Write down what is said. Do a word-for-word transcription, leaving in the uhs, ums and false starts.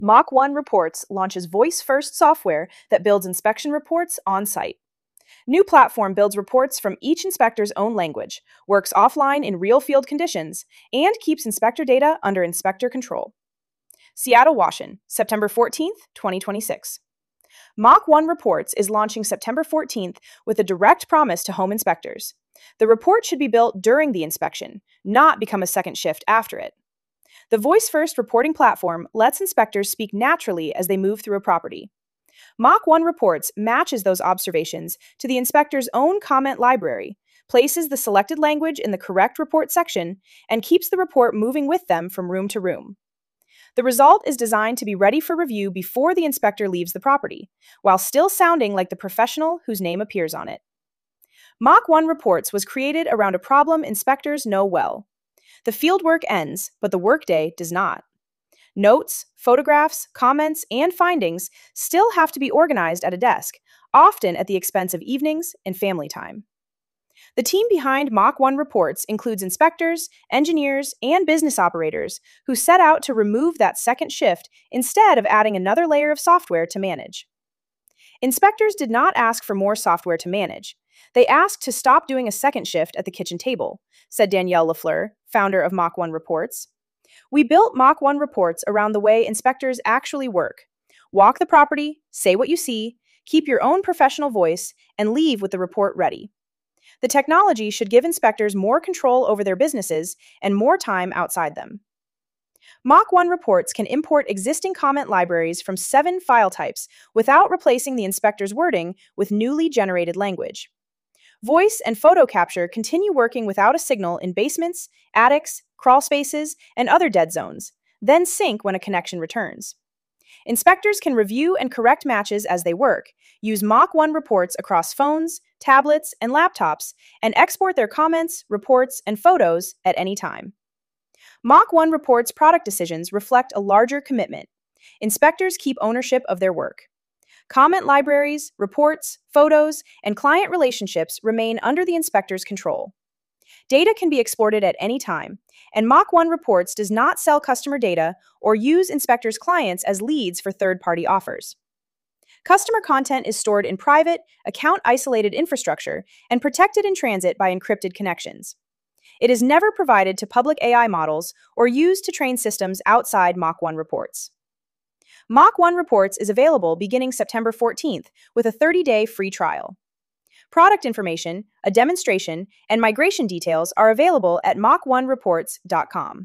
Mach one Reports launches voice-first software that builds inspection reports on-site. New platform builds reports from each inspector's own language, works offline in real field conditions, and keeps inspector data under inspector control. Seattle, Washington, September fourteenth, twenty twenty-six. Mach one Reports is launching September fourteenth with a direct promise to home inspectors. The report should be built during the inspection, not become a second shift after it. The voice-first reporting platform lets inspectors speak naturally as they move through a property. Mach one Reports matches those observations to the inspector's own comment library, places the selected language in the correct report section, and keeps the report moving with them from room to room. The result is designed to be ready for review before the inspector leaves the property, while still sounding like the professional whose name appears on it. Mach one Reports was created around a problem inspectors know well. The field work ends, but the workday does not. Notes, photographs, comments, and findings still have to be organized at a desk, often at the expense of evenings and family time. The team behind Mach one Reports includes inspectors, engineers, and business operators who set out to remove that second shift instead of adding another layer of software to manage. Inspectors did not ask for more software to manage. They asked to stop doing a second shift at the kitchen table, said Danielle Lafleur, founder of Mach one Reports. We built Mach one Reports around the way inspectors actually work. Walk the property, say what you see, keep your own professional voice, and leave with the report ready. The technology should give inspectors more control over their businesses and more time outside them. Mach one Reports can import existing comment libraries from seven file types without replacing the inspector's wording with newly generated language. Voice and photo capture continue working without a signal in basements, attics, crawl spaces, and other dead zones, then sync when a connection returns. Inspectors can review and correct matches as they work, use Mach one Reports across phones, tablets, and laptops, and export their comments, reports, and photos at any time. Mach one Reports product decisions reflect a larger commitment. Inspectors keep ownership of their work. Comment libraries, reports, photos, and client relationships remain under the inspector's control. Data can be exported at any time, and Mach one Reports does not sell customer data or use inspectors' clients as leads for third-party offers. Customer content is stored in private, account-isolated infrastructure and protected in transit by encrypted connections. It is never provided to public A I models or used to train systems outside Mach one Reports. Mach one Reports is available beginning September fourteenth with a thirty-day free trial. Product information, a demonstration, and migration details are available at mach one reports dot com.